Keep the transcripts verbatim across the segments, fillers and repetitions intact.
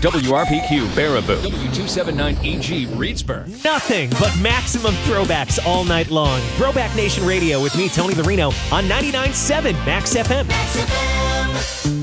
W R P Q Baraboo, W two seventy-nine E G Reedsburg. Nothing but maximum throwbacks all night long. Throwback Nation Radio with me, Tony the Reno, on ninety-nine point seven Max F M. Max F M.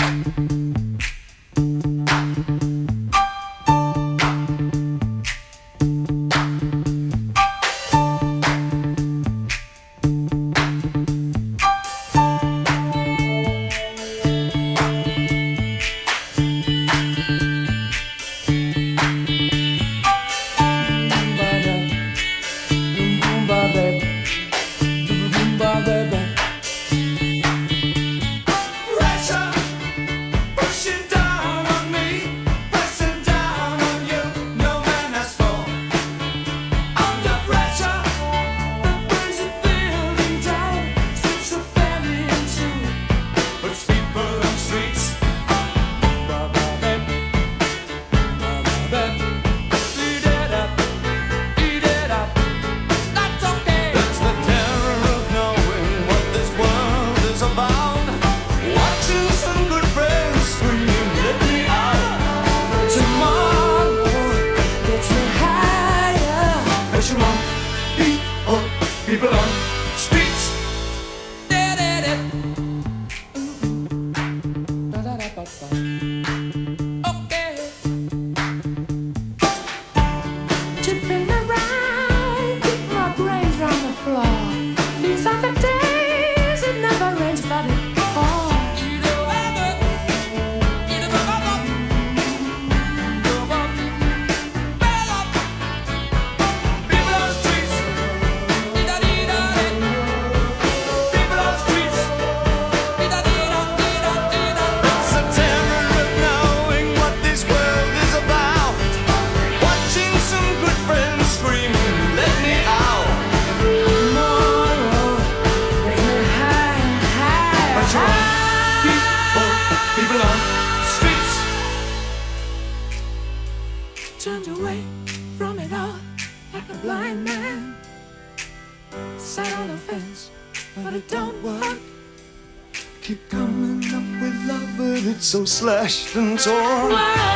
So slashed and torn.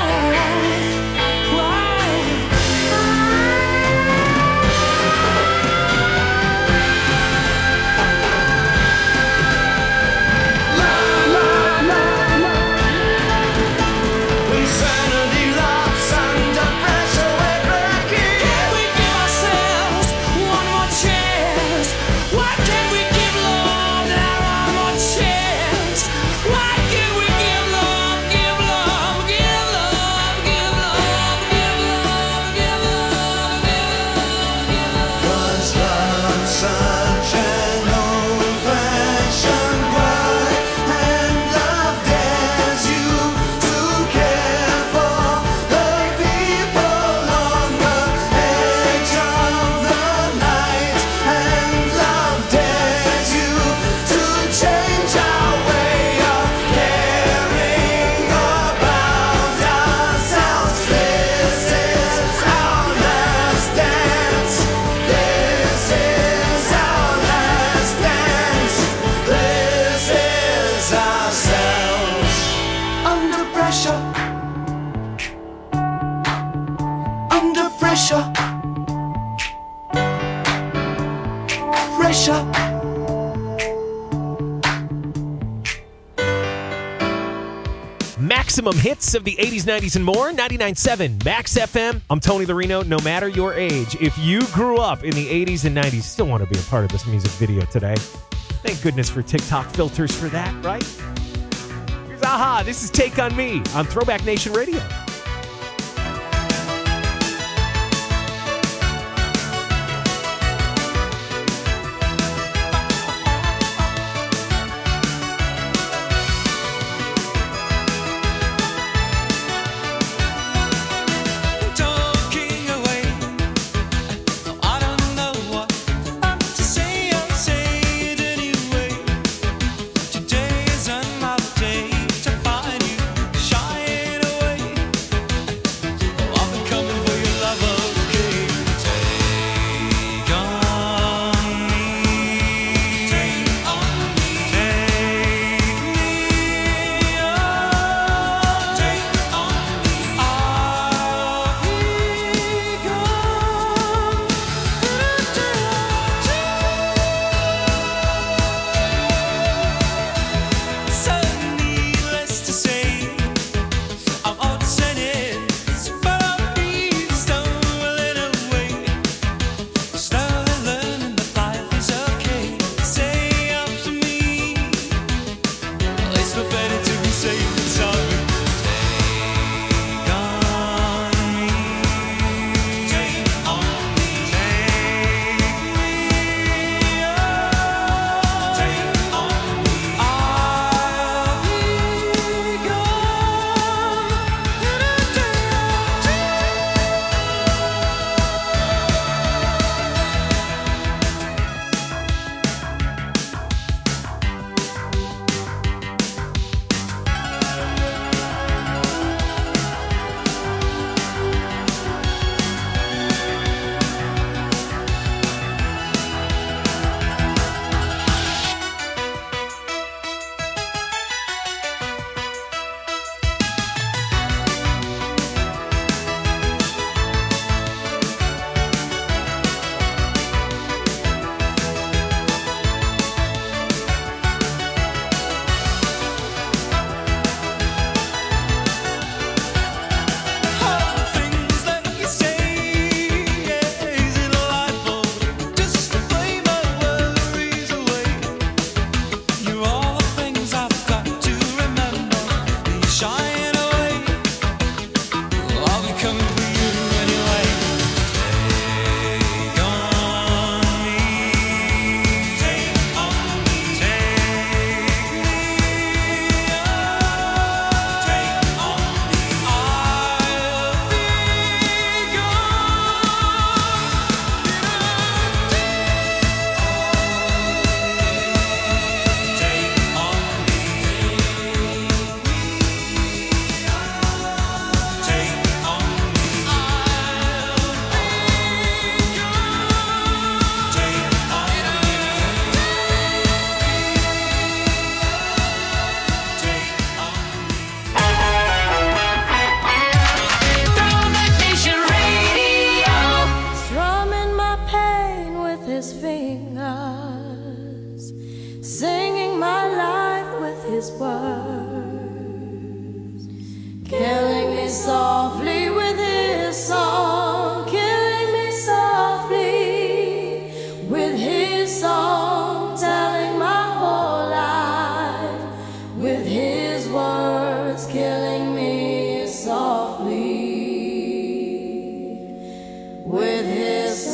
Why? Maximum hits of the eighties, nineties, and more. ninety-nine point seven Max F M. I'm Tony the Reno. No matter your age, if you grew up in the eighties and nineties, still want to be a part of this music video today. Thank goodness for TikTok filters for that, right? Here's Aha. This is Take On Me on Throwback Nation Radio. Today is another day to find you shying away.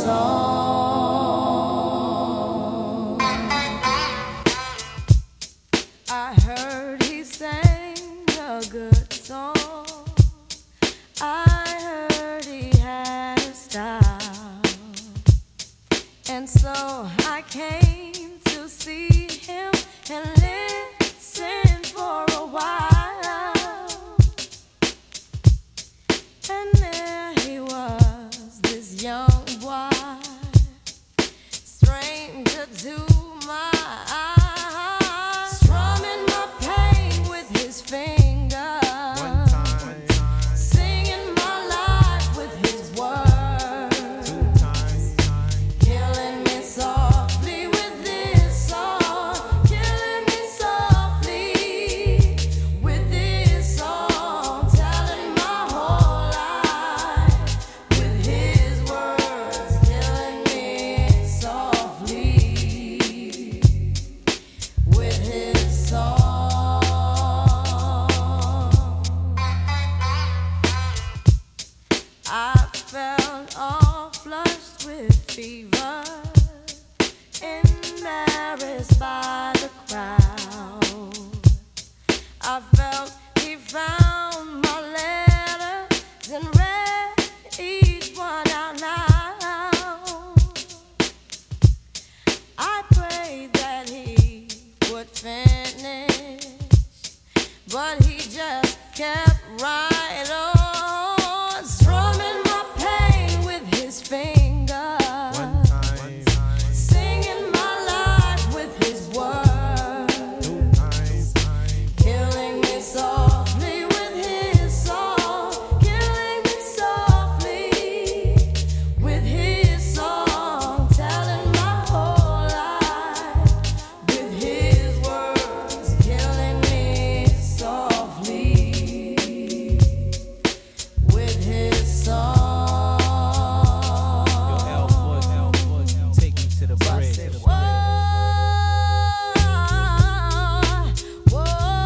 song. I heard he sang a good song. I heard he had a style. And so I came to see him and listen for a while. And there he was, this young boy, stranger to my eyes, strumming my pain with his fingers, singing my life with his words, killing me softly with this song, killing me softly with this song, telling my whole life with his words, killing me softly with his song. I felt all flushed with fever, embarrassed by the crowd. I felt he found my letters and read each one out loud. I prayed that he would finish, but he just kept right on, strumming my pain with his fingers, singing my life with his words, killing me softly with his song, killing me softly with his song, telling my whole life with his words, killing me softly with his song. Take me to the So I bridge. said, whoa, whoa,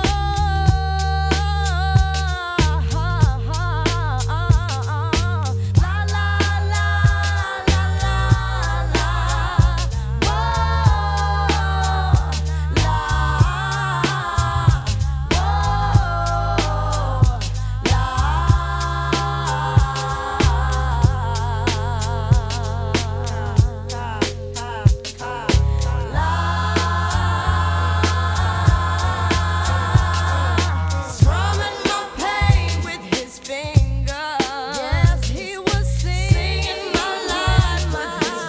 la la la la la la, whoa, la, strumming my pain with his fingers. Yes, he was singing my life with his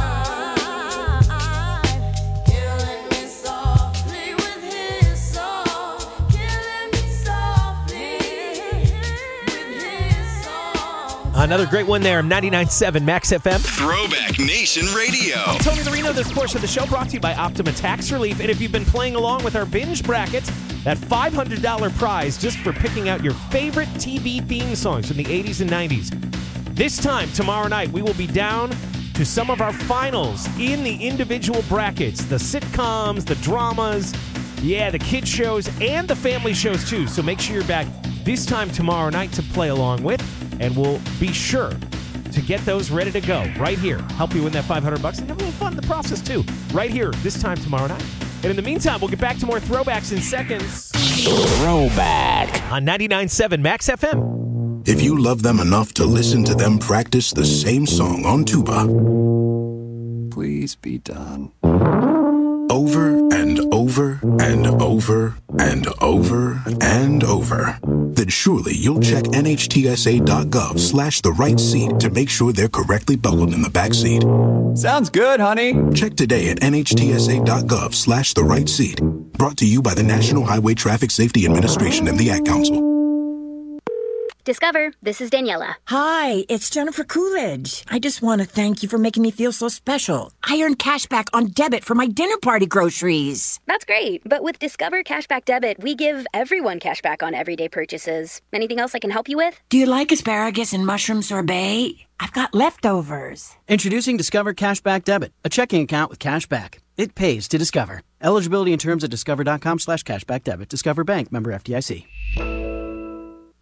words, killing me softly with his song, killing me softly with his song. Another great one there, ninety-nine point seven Max F M. Throwback Nation Radio. Tony Marino, this portion of the show brought to you by Optima Tax Relief. And if you've been playing along with our binge brackets, that five hundred dollars prize just for picking out your favorite T V theme songs from the eighties and nineties. This time, tomorrow night, we will be down to some of our finals in the individual brackets, the sitcoms, the dramas, yeah, the kid shows, and the family shows too. So make sure you're back this time tomorrow night to play along with, and we'll be sure to get those ready to go right here. Help you win that five hundred bucks and have a little fun in the process too. Right here, this time tomorrow night. And in the meantime, we'll get back to more throwbacks in seconds. Throwback. On ninety-nine point seven Max F M. If you love them enough to listen to them practice the same song on tuba Please be done. over and over and over and over and over, then surely you'll check nhtsa.gov slash the right seat to make sure they're correctly buckled in the back seat. Sounds good, honey. Check today at nhtsa.gov slash the right seat. Brought to you by the National Highway Traffic Safety Administration and the Ad Council. Discover, this is Daniela. Hi, it's Jennifer Coolidge. I just want to thank you for making me feel so special. I earned cash back on debit for my dinner party groceries. That's great, but with Discover Cashback Debit, we give everyone cash back on everyday purchases. Anything else I can help you with? Do you like asparagus and mushroom sorbet? I've got leftovers. Introducing Discover Cashback Debit, a checking account with cash back. It pays to Discover. Eligibility and terms at discover.com slash cashback debit. Discover Bank, member F D I C.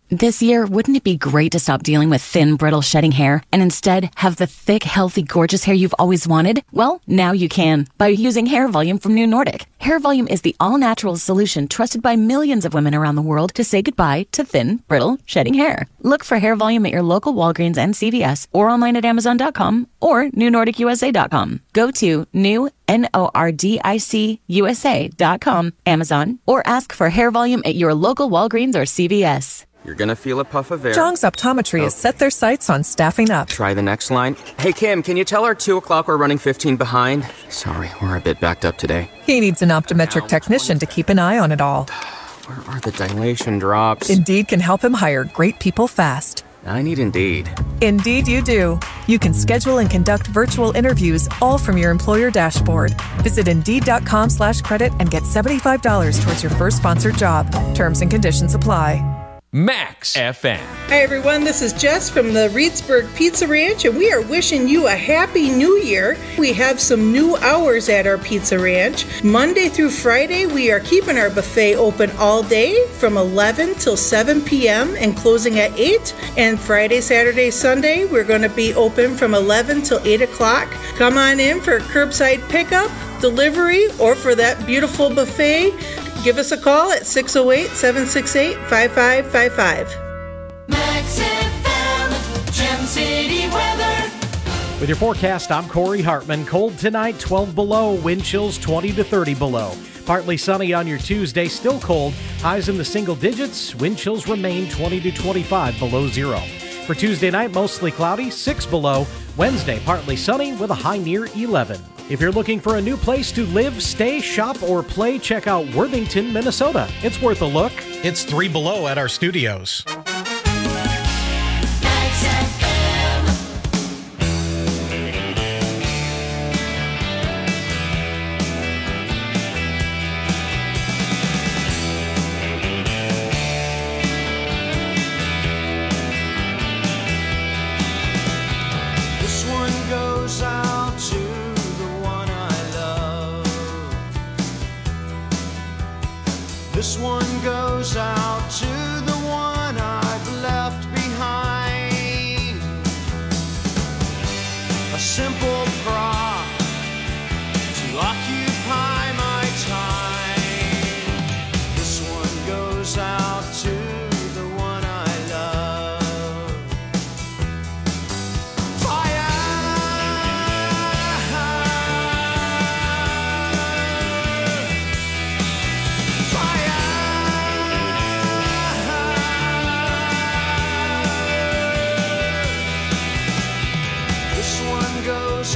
This year, wouldn't it be great to stop dealing with thin, brittle, shedding hair and instead have the thick, healthy, gorgeous hair you've always wanted? Well, now you can by using Hair Volume from New Nordic. Hair Volume is the all-natural solution trusted by millions of women around the world to say goodbye to thin, brittle, shedding hair. Look for Hair Volume at your local Walgreens and C V S or online at amazon dot com or new nordic u s a dot com. Go to new N O R D I C U S A dot com, Amazon, or ask for Hair Volume at your local Walgreens or C V S. You're gonna feel a puff of air. Jong's Optometry has set their sights on staffing up. Try the next line. Hey, Kim, can you tell our two o'clock we're running fifteen behind? Sorry, we're a bit backed up today. He needs an optometric technician to keep an eye on it all. Where are the dilation drops? Indeed can help him hire great people fast. I need Indeed. Indeed you do. You can schedule and conduct virtual interviews all from your employer dashboard. Visit Indeed.com slash credit and get seventy-five dollars towards your first sponsored job. Terms and conditions apply. Max F M. Hi everyone, this is Jess from the Reedsburg Pizza Ranch, and we are wishing you a happy new year. We have some new hours at our Pizza Ranch. Monday through Friday, we are keeping our buffet open all day from eleven till seven p.m. and closing at eight. And Friday, Saturday, Sunday, we're going to be open from eleven till eight o'clock. Come on in for curbside pickup, delivery, or for that beautiful buffet. Give us a call at six oh eight, seven six eight, five five five five. Max F M, Gem City weather. With your forecast, I'm Corey Hartman. Cold tonight, twelve below. Wind chills twenty to thirty below. Partly sunny on your Tuesday, still cold. Highs in the single digits. Wind chills remain twenty to twenty-five below zero. For Tuesday night, mostly cloudy, six below. Wednesday, partly sunny with a high near eleven. If you're looking for a new place to live, stay, shop, or play, check out Worthington, Minnesota. It's worth a look. It's three below at our studios. This one goes out to This one goes out to the one I've left behind. A simple prop to occupy my time. This one goes out to the one I love. Fire! Goes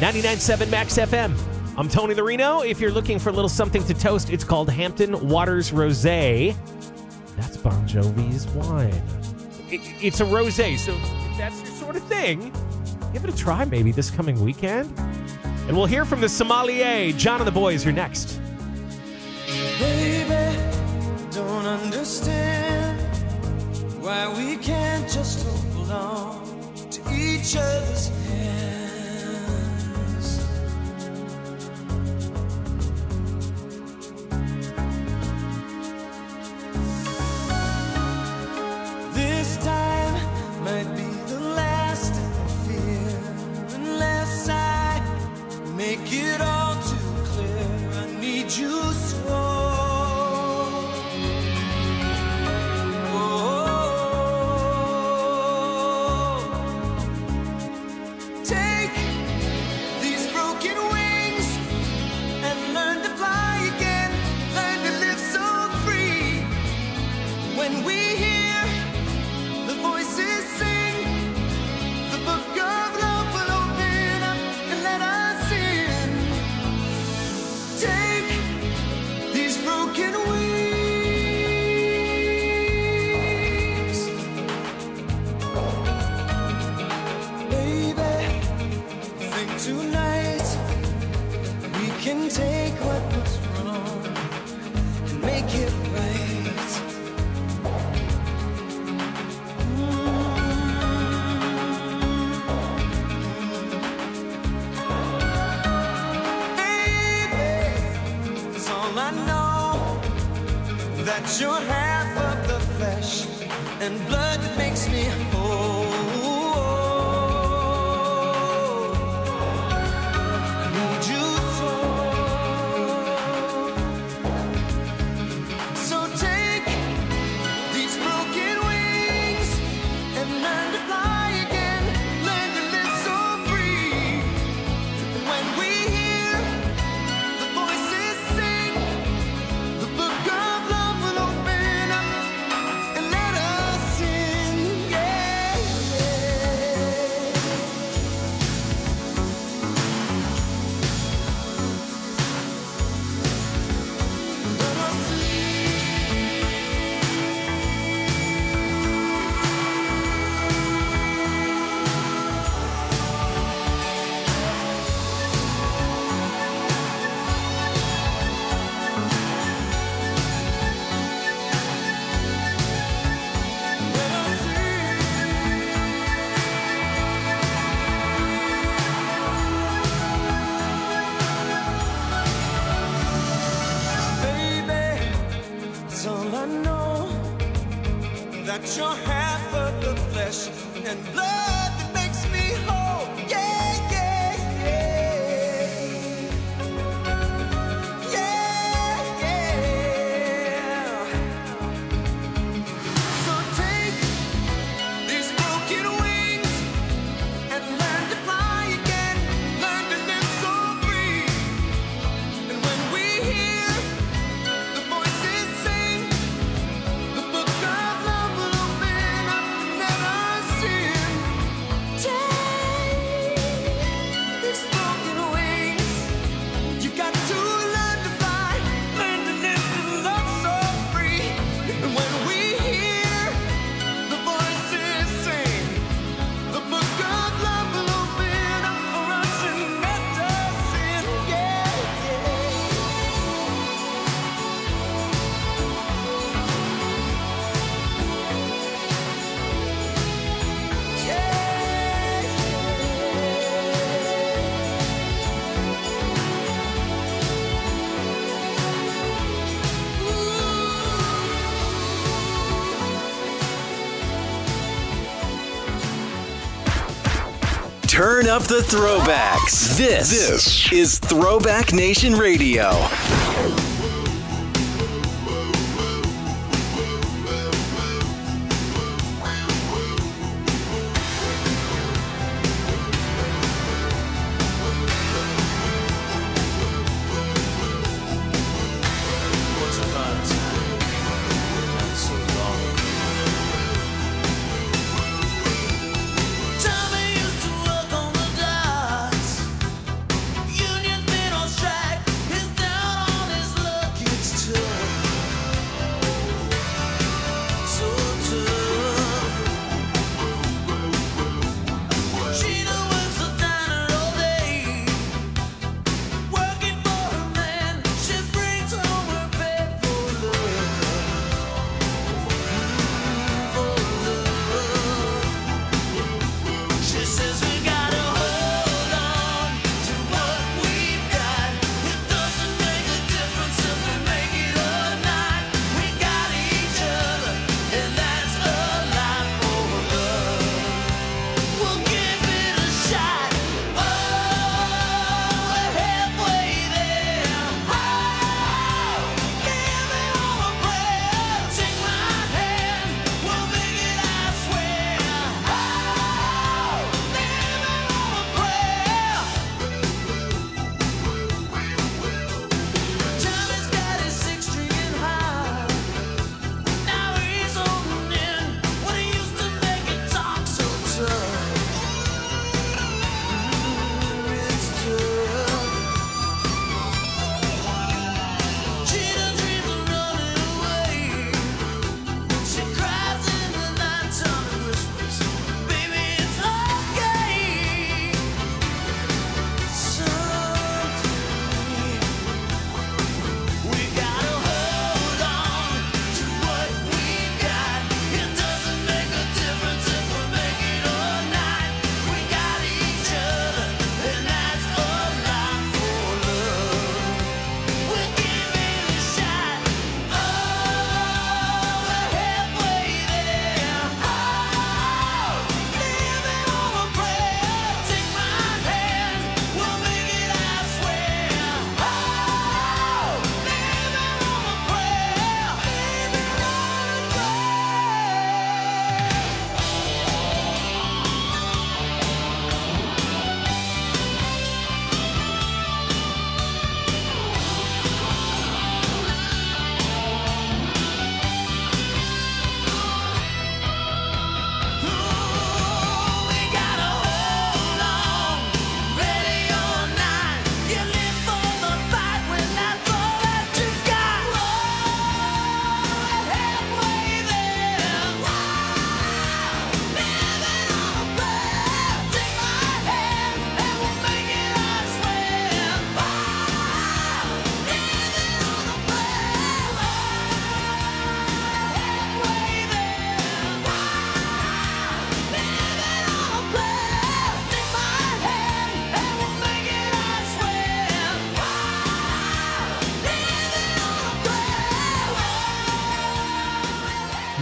ninety-nine point seven Max F M. I'm Tony the Reno. If you're looking for a little something to toast, it's called Hampton Waters Rosé. That's Bon Jovi's wine. It, it's a rosé, so if that's your sort of thing, give it a try maybe this coming weekend. And we'll hear from the sommelier. John and the boys are next. Baby, don't understand why we can't just hold on to each other's hands. This time might be the last I fear, unless I make it all too clear. I need you so. You're half of the flesh and blood that makes me whole. I need you so. So take these broken wings and learn to fly again. Learn to live so free. And when we hear the voices sing the book of love, open up and let us in, yeah, yeah. Let us that you're half of the flesh and blood that makes me whole. Yeah, yeah, yeah. Yeah, yeah. So take these broken wings and learn to fly again. Learn to live so free. And when we hear the voices sing the book of love, Turn up the throwbacks. This, this is Throwback Nation Radio.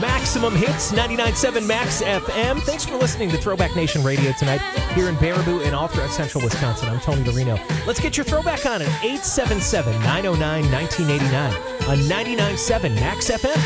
Maximum Hits, ninety-nine point seven Max F M. Thanks for listening to Throwback Nation Radio tonight here in Baraboo and all throughout central Wisconsin. I'm Tony Dorino. Let's get your throwback on at eight seven seven, nine oh nine, nineteen eighty-nine on ninety-nine point seven Max F M.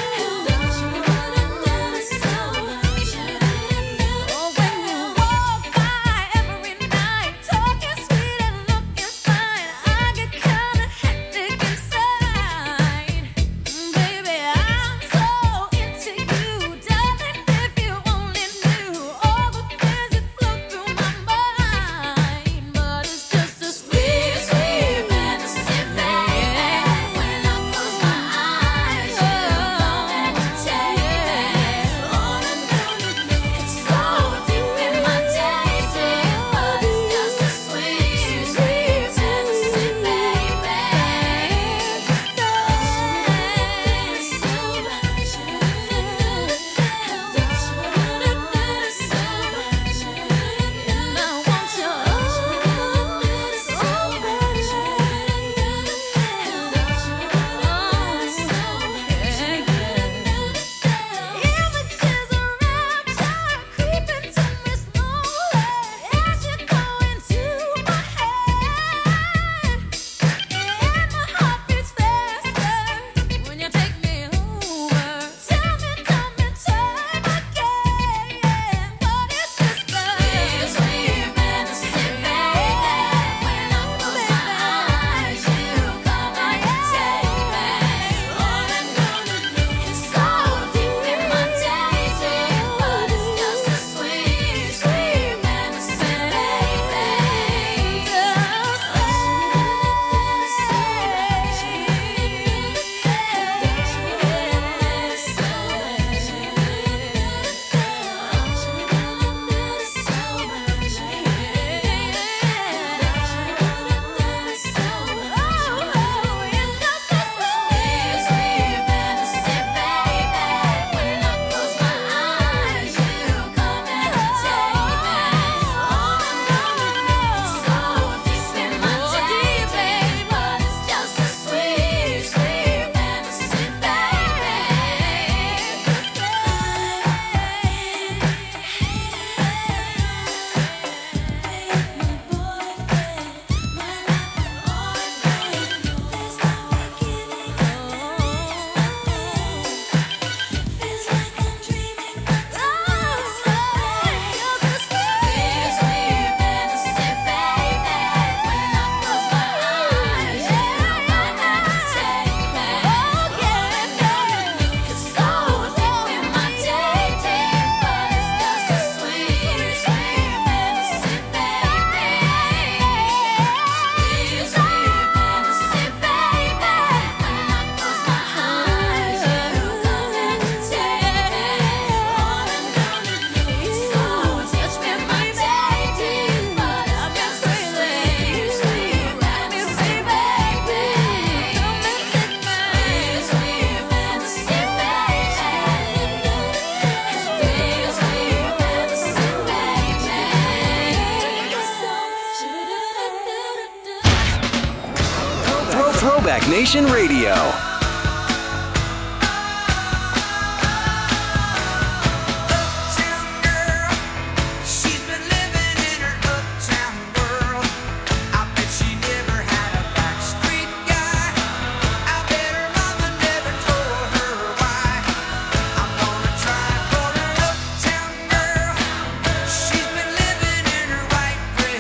Throwback Nation Radio.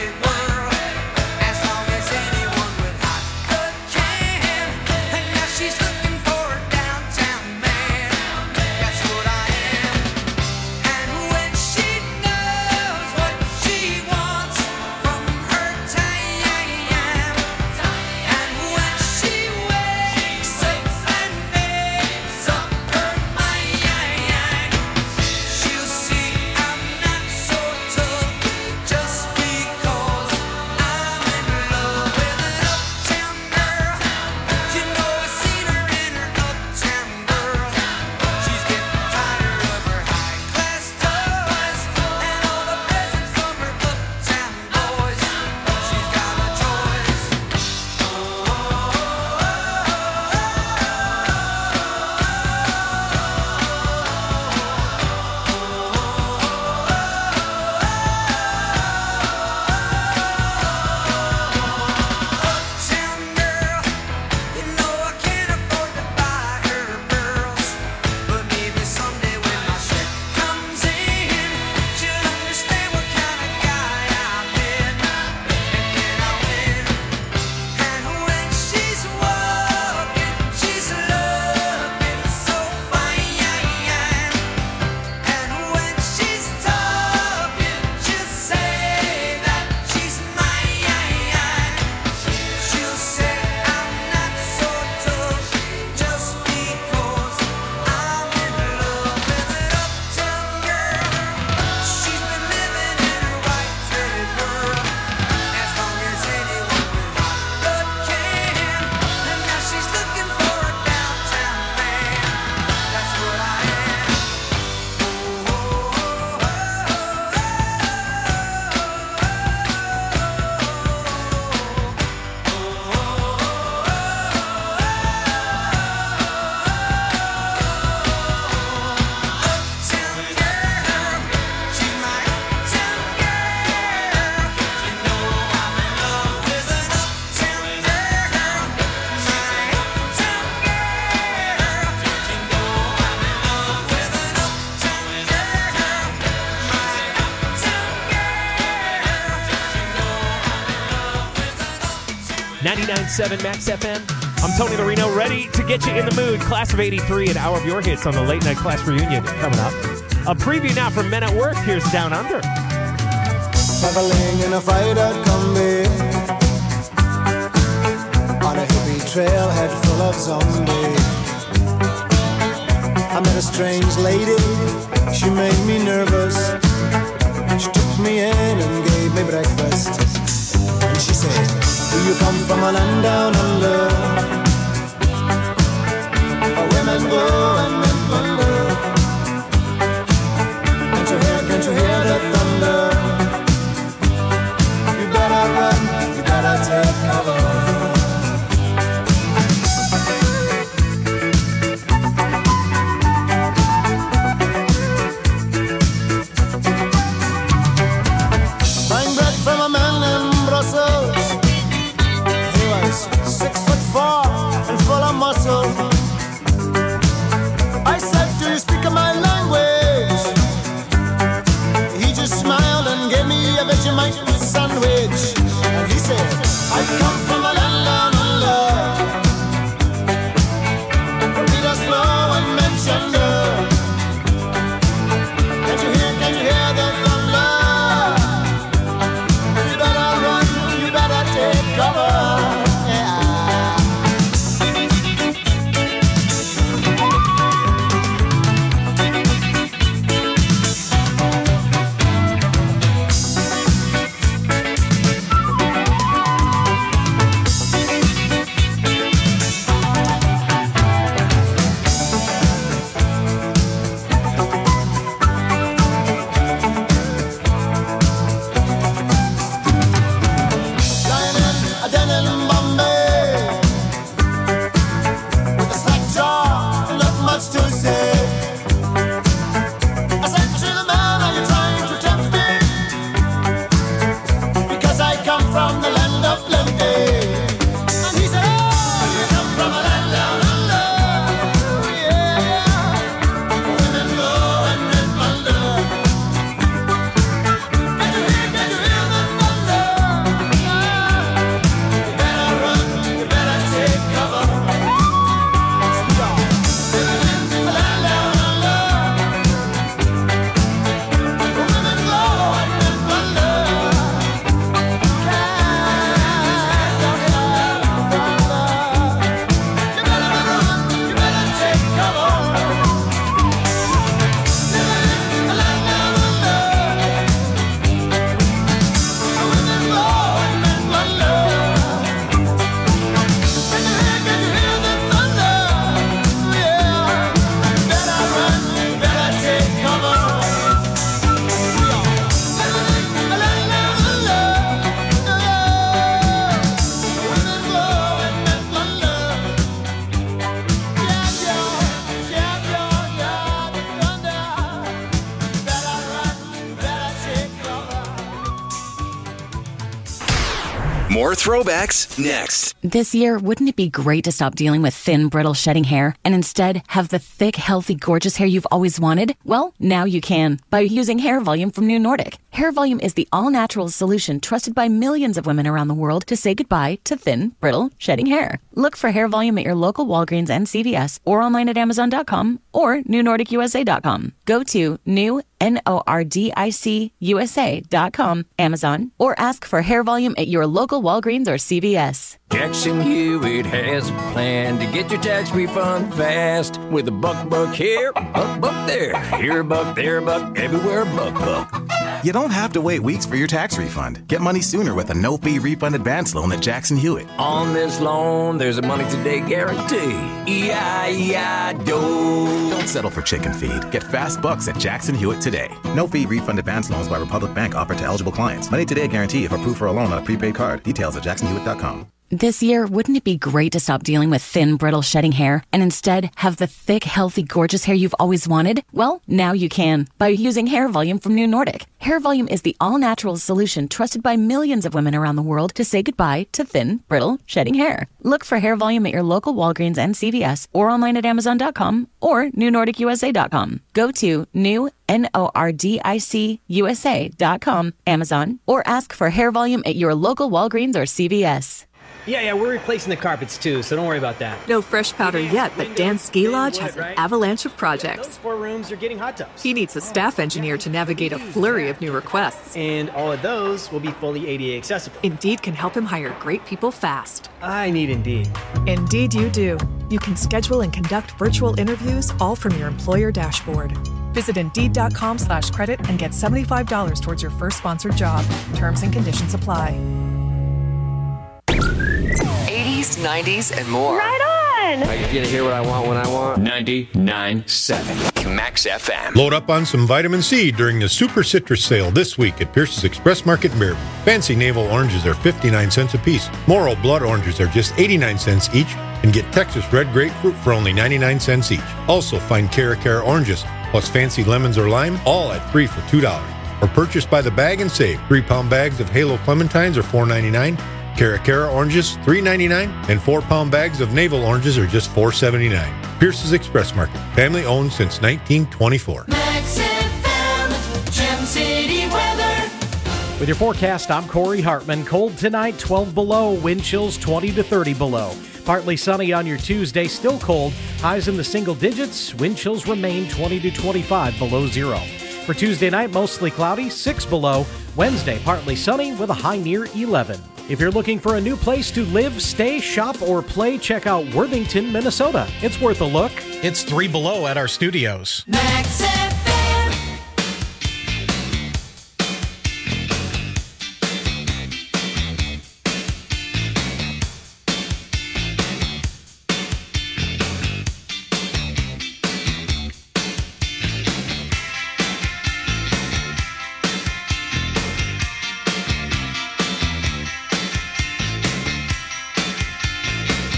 She's ninety-nine point seven Max F M. I'm Tony Larino, ready to get you in the mood. Class of eighty-three, an hour of your hits on the late night class reunion coming up. A preview now from Men at Work. Here's Down Under. Traveling in a freighter combi on a hippie trailhead full of zombies. I met a strange lady, she made me nervous. She took me in and gave me breakfast. And she said, do you come from a land down under, where women go and men wonder? Can't you hear, can't you hear the thunder? You better run, you better take cover. I said, do you speak my language? He just smiled and gave me a Vegemite sandwich. And he said, I come from a land down under, beat us slow and mention the. Can't you hear, can't you hear the thunder? You better run, you better take cover. More throwbacks next. This year, wouldn't it be great to stop dealing with thin, brittle, shedding hair and instead have the thick, healthy, gorgeous hair you've always wanted? Well, now you can by using Hair Volume from New Nordic. Hair Volume is the all-natural solution trusted by millions of women around the world to say goodbye to thin, brittle, shedding hair. Look for Hair Volume at your local Walgreens and C V S or online at Amazon dot com or New Nordic U S A dot com. Go to new N O R D I C U S A dot com, Amazon, or ask for Hair Volume at your local Walgreens or C V S. Jackson Hewitt has a plan to get your tax refund fast. With a buck buck here, buck buck there. Here a buck, there a buck, everywhere a buck buck. You don't have to wait weeks for your tax refund. Get money sooner with a no-fee refund advance loan at Jackson Hewitt. On this loan, there's a money today guarantee. E I E I D O. Don't settle for chicken feed. Get fast bucks at Jackson Hewitt today. No-fee refund advance loans by Republic Bank offered to eligible clients. Money today guarantee if approved for a loan on a prepaid card. Details at jackson hewitt dot com. This year, wouldn't it be great to stop dealing with thin, brittle, shedding hair and instead have the thick, healthy, gorgeous hair you've always wanted? Well, now you can by using Hair Volume from New Nordic. Hair Volume is the all-natural solution trusted by millions of women around the world to say goodbye to thin, brittle, shedding hair. Look for Hair Volume at your local Walgreens and C V S or online at Amazon dot com or New Nordic U S A dot com. Go to new N O R D I C U S A dot com, Amazon, or ask for Hair Volume at your local Walgreens or C V S. Yeah, yeah, we're replacing the carpets too, so don't worry about that. No fresh powder yet, but Dan's Ski Lodge has an avalanche of projects. Those four rooms are getting hot tubs. He needs a staff engineer to navigate a flurry of new requests. And all of those will be fully A D A accessible. Indeed can help him hire great people fast. I need Indeed. Indeed you do. You can schedule and conduct virtual interviews all from your employer dashboard. Visit Indeed.com slash credit and get seventy-five dollars towards your first sponsored job. Terms and conditions apply. eighties, nineties, and more. Right on! Are you going to hear what I want when I want? ninety-nine point seven Max F M. Load up on some vitamin C during the Super Citrus Sale this week at Pierce's Express Market in Bearden. Fancy navel oranges are fifty-nine cents a piece. Morrow blood oranges are just eighty-nine cents each. And get Texas red grapefruit for only ninety-nine cents each. Also find Cara Cara oranges plus fancy lemons or lime, all at three for two dollars. Or purchase by the bag and save. Three-pound bags of Halo clementines are four ninety-nine. Cara Cara oranges, three ninety-nine, and four-pound bags of navel oranges are just four seventy-nine. Pierce's Express Market, family-owned since nineteen twenty-four. Max F M, Gem City weather. With your forecast, I'm Corey Hartman. Cold tonight, twelve below, wind chills twenty to thirty below. Partly sunny on your Tuesday, still cold. Highs in the single digits, wind chills remain twenty to twenty-five below zero. For Tuesday night, mostly cloudy, six below. Wednesday, partly sunny with a high near eleven. If you're looking for a new place to live, stay, shop, or play, check out Worthington, Minnesota. It's worth a look. It's three below at our studios. Max F M.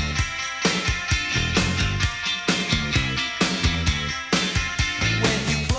When you close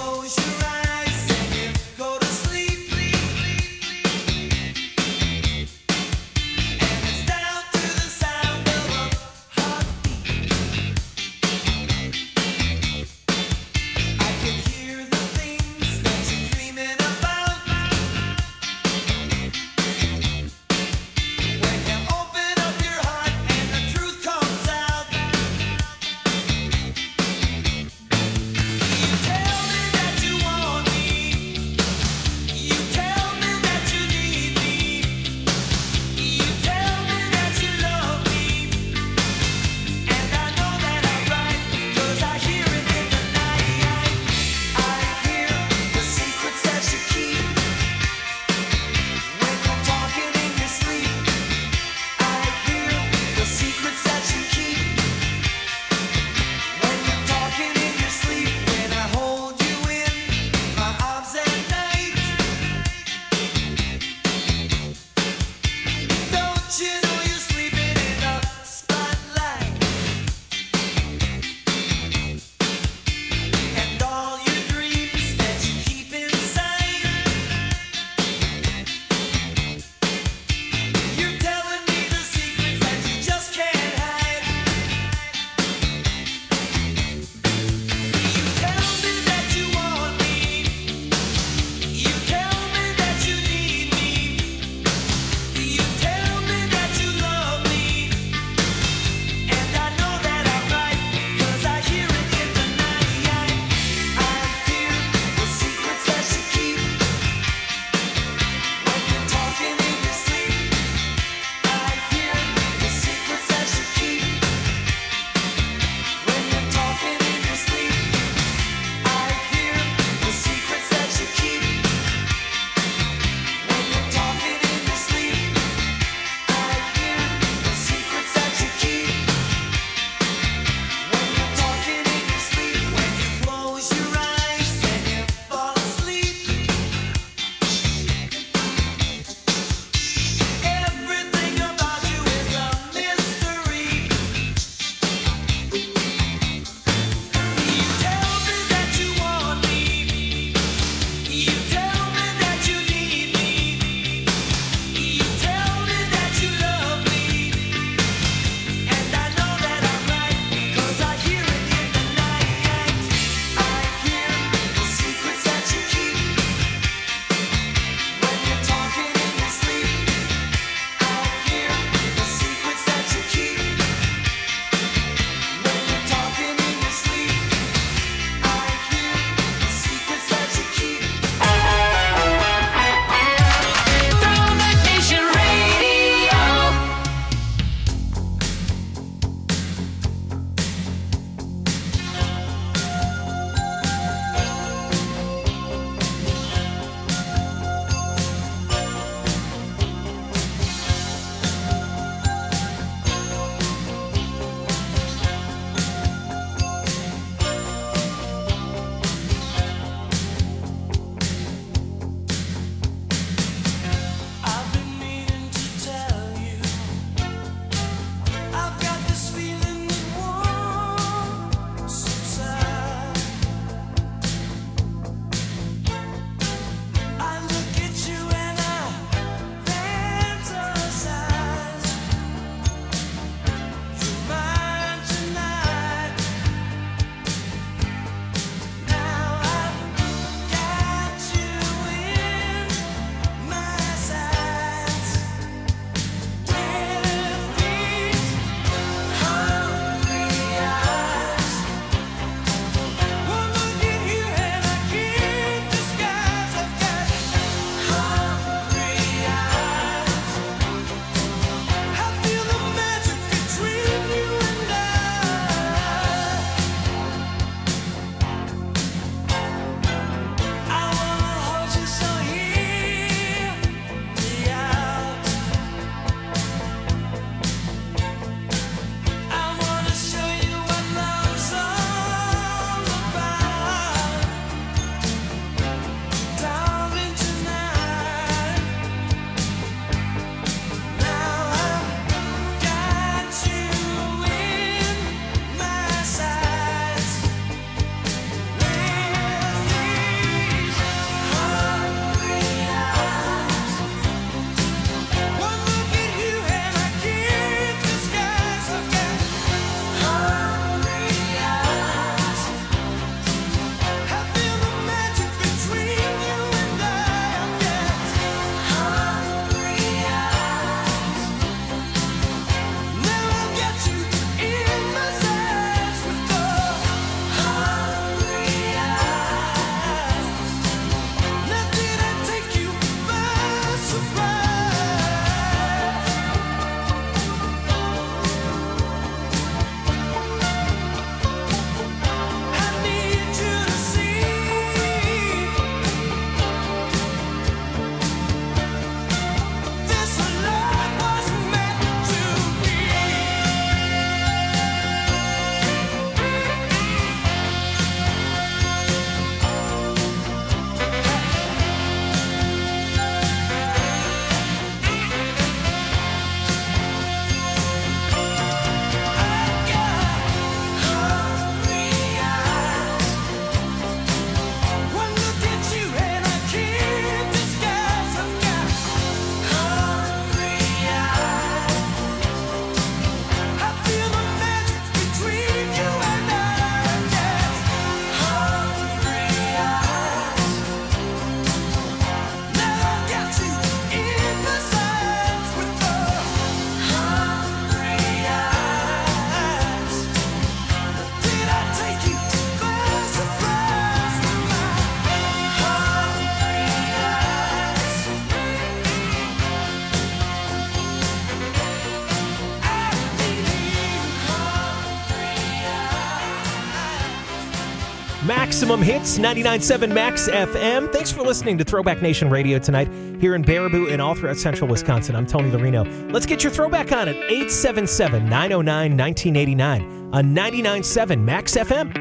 Maximum Hits, ninety-nine point seven Max F M. Thanks for listening to Throwback Nation Radio tonight here in Baraboo and all throughout central Wisconsin. I'm Tony Larino. Let's get your throwback on at eight seven seven, nine oh nine, one nine eight nine on ninety-nine point seven Max F M.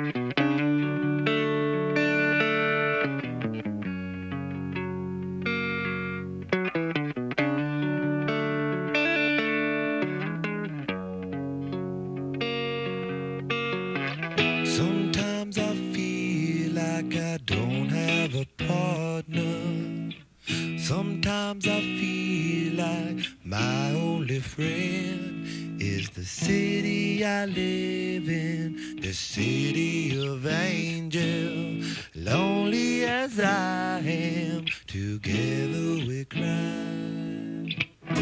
Sometimes I feel like I don't have a partner. Sometimes I feel like my only friend is the city I live in, the city of angels. Lonely as I am, together we cry.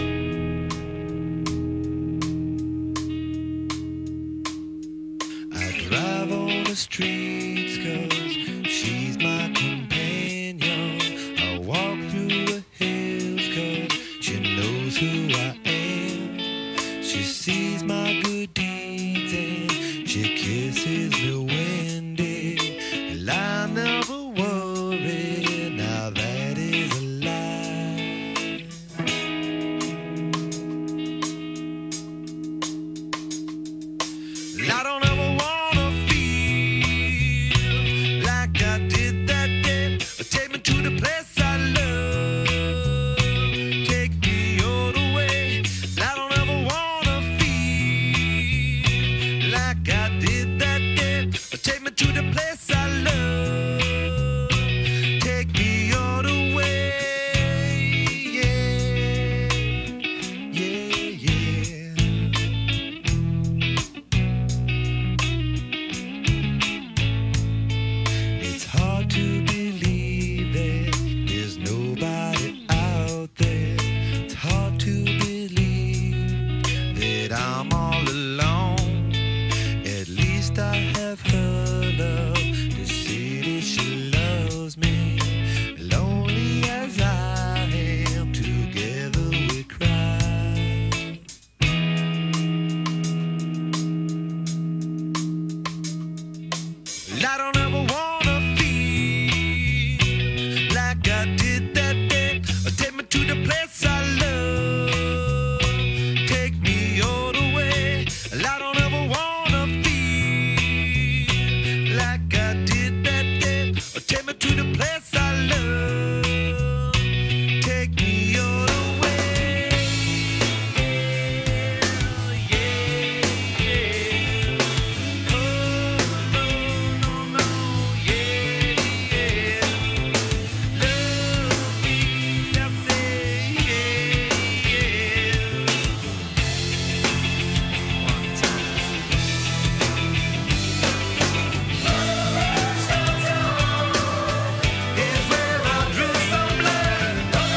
I drive on the streets 'cause she's my companion. I walk through the hills 'cause she knows who I am. She sees my good deeds and she kisses me when day. And I never worry, now that is a lie. I don't ever wanna feel like I did that day. Take me to the place I love. Take me all the way. I don't ever wanna feel like I did that day. Take me to the place I love. Take me all the way. Yeah, yeah, yeah. It's hard to believe that there's nobody out there. It's hard to believe that I'm all alone. At least I have her love. The city, she loves me. Lonely as I am, together we cry. I don't ever wanna feel like I did that day. Take me to the place I love. Take me all the way. I don't ever wanna feel like I did that day. Take me to the place I love. Take me all the way. Yeah, yeah. Oh, no, no, no, yeah, yeah. Love me, I say, yeah, yeah. One time. Is where I drew some blood.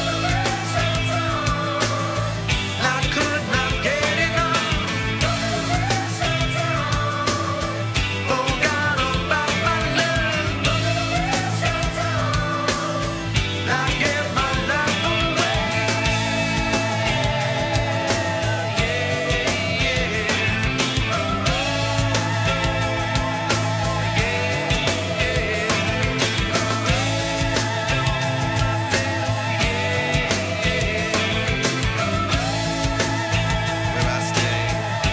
I could not get enough. Forgot about my love. I gave my life away. Where I stay.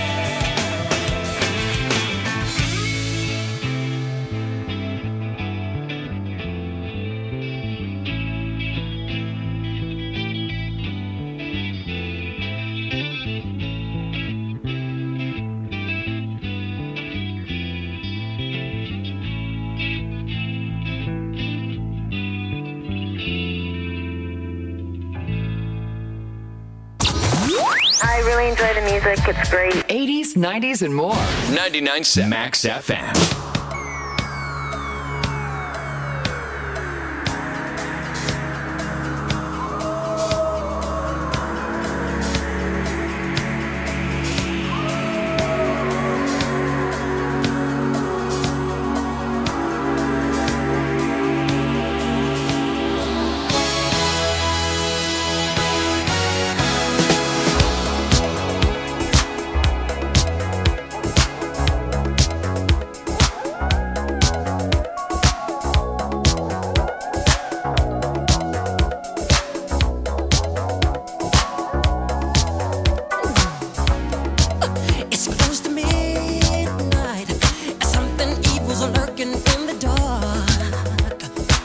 I really enjoy the music. It's great. eighties, nineties, and more. ninety-nine point seven Max F M. lurking in the dark.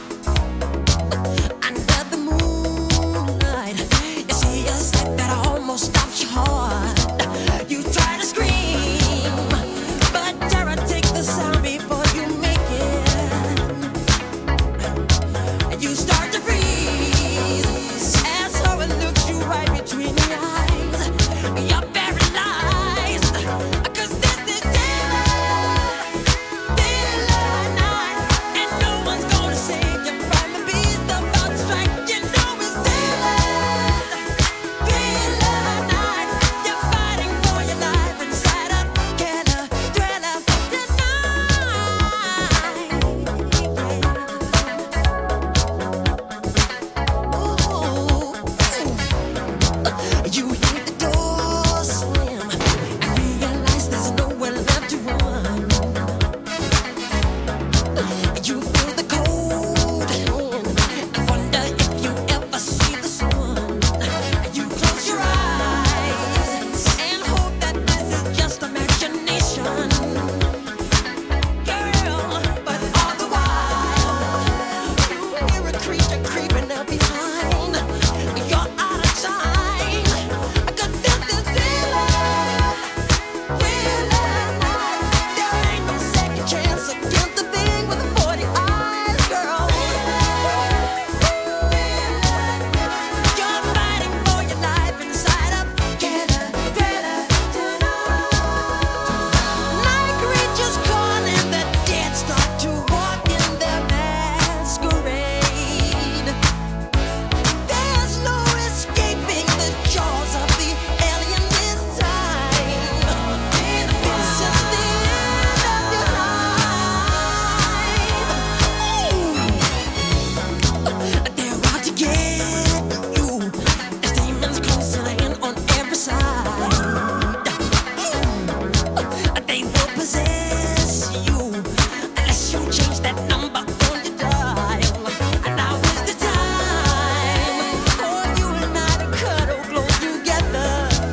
Under the moonlight, you see a sight that almost stops your heart. You try to scream, but terror takes the sound before you make it. And you start to freeze as horror looks you right between the eyes. You're paralyzed, 'cause this is daylight, daylight night, and no one's gonna save you from the beast about to strike. You know it's daylight, daylight night. You're fighting for your life inside a killer thriller tonight. You hear the door slam and realize there's nowhere left to run. You feel the cold hand and wonder if you ever see the sun. You close your eyes and hope that this is just imagination, girl. But all the while, you hear a creature creeping up behind. You're out of time, 'cause this is daylight, daylight night. There ain't no second chance against the thing with the forty eyes, girl. You're fighting for your life inside a killer thriller tonight. Night creatures calling, the dead start to walk in their masquerade. There's no escaping the jaws of the alien this time. This is the end of your life. They're out to get you. There's demons closing in on every side. They will possess you unless you change that number on your dial. And now is the time for you and I to cuddle close together.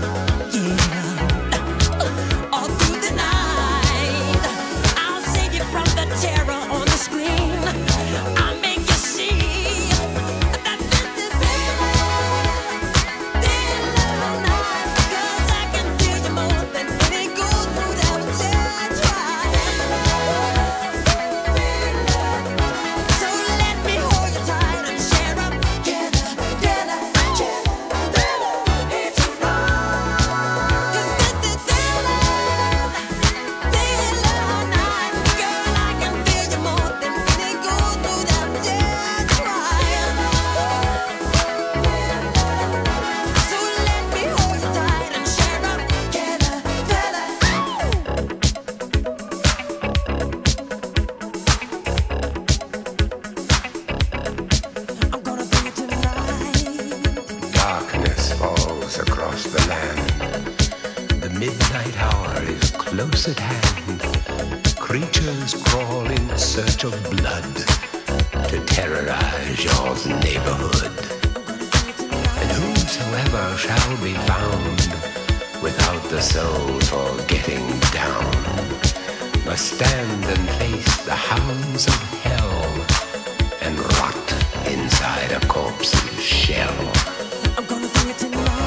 Yeah. All through the night, I'll save you from the terror on the screen. I'll make you see that this is daylight, daylight night. 'Cause I can feel you more than any gold through that dead drive. So let me hold you tight and share up together, daylight, daylight, it's right. 'Cause this is daylight, daylight night. Girl, I can feel you more than any gold through that dead drive. So let me hold you tight and share up together, daylight. I'm gonna do it tonight. Darkness falls across the land. The midnight hour is close at hand. Creatures crawl in search of blood to terrorize your neighborhood. And whosoever shall be found without the soul for getting down must stand and face the hounds of